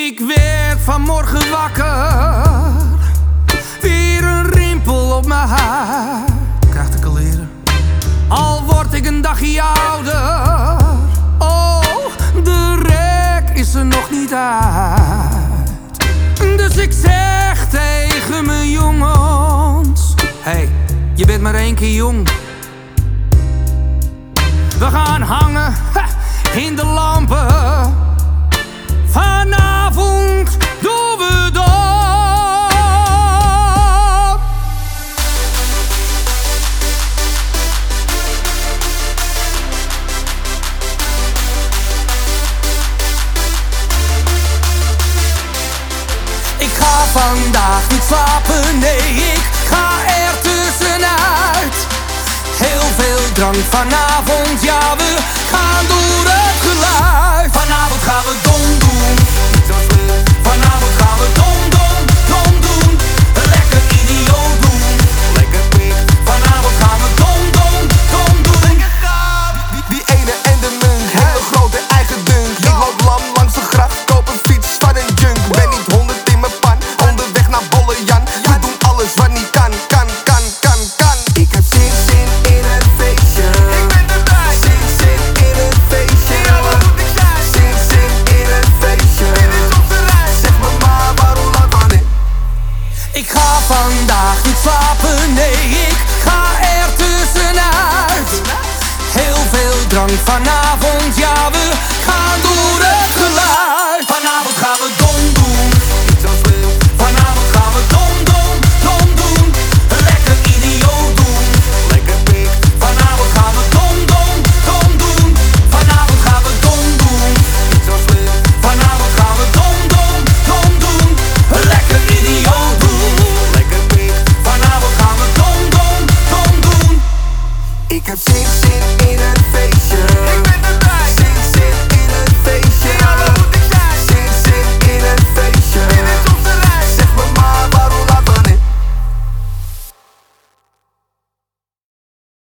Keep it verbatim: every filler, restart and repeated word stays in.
Ik werd vanmorgen wakker, weer een rimpel op mijn haar. Krijg de kaleren. Al word ik een dagje ouder, oh, de rek is er nog niet uit. Dus ik zeg tegen mijn jongens: hey, je bent maar één keer jong. We gaan hangen ha, in de lampen. Vanavond doen we dat. Ik ga vandaag niet slapen, nee, ik ga er tussenuit. Heel veel drank vanavond, ja, we gaan door het geluid. Vanavond gaan we dom doen, vanavond gaan we dom, dom, dom doen. Lekker idioot doen, lekker pik. Vanavond gaan we dom, dom, dom doen. Lekker gaaf. Die, die ene en de munt, hele grote eigen dunk. Ik loop lam langs de gracht, koop een fiets van een junk. Ben niet honderd in mijn pan, onderweg naar Bolle Jan. We doen alles wat niet kan, kan, kan, kan, kan. Ik heb zin, zin in een feestje. Ik ben erbij. Zin, zin in een feestje. Ja, wat moet ik zijn? Zin, zin in een feestje. Dit is op de rij. Zeg me maar waarom laat aan het. Ik ga vandaag niet slapen, nee, ik ga er tussenuit. Heel veel drank vanavond, ja, we gaan door het geluid. Vanavond gaan we dom doen, vanavond gaan we dom, dom, dom doen. Lekker idioot doen, lekker pik. Vanavond gaan we dom, dom, dom doen. Vanavond gaan we dom doen, vanavond gaan we dom, dom, dom doen. Lekker idioot doen, lekker pik. Vanavond gaan we dom, dom, dom doen. Ik heb zin, zin